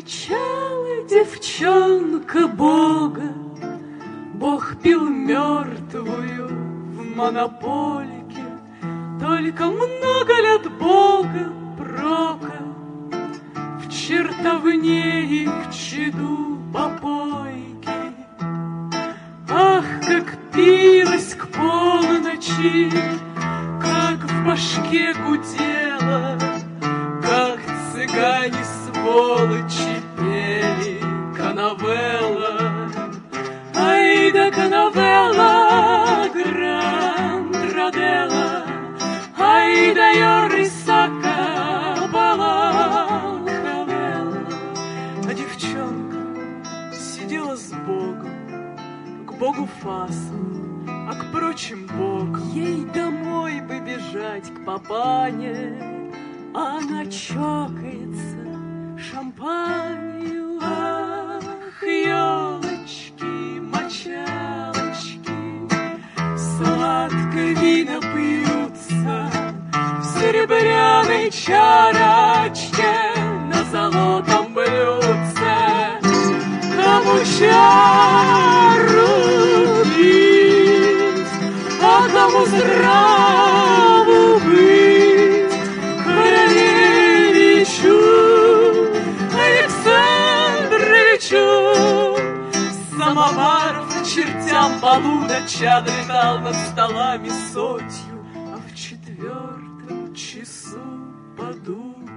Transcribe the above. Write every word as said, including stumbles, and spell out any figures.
Встречала девчонка Бога, Бог пил мертвую в монополике, только много лет Бога прока в чертовне и в чаду попойки. Ах, как пилась к полночи, как в башке гудело, как цыгане сволочи пели канавелла. Ай да канавелла, гранд-роделла, ай да йорисака балахавелла. А девчонка сидела с Богом, к Богу фасом, а к прочим бокам. Ей домой бы бежать к папане, а она чокается шампанью. Ах, елочки, мочалочки, сладко вина пьются в серебряной чарочке на золотом блюдце. Кому чару пить, а кому здраву быть, королевичу Александровичу. Самоваров к чертям полуноча летал над столами сотью, а в четвертом часу подумал: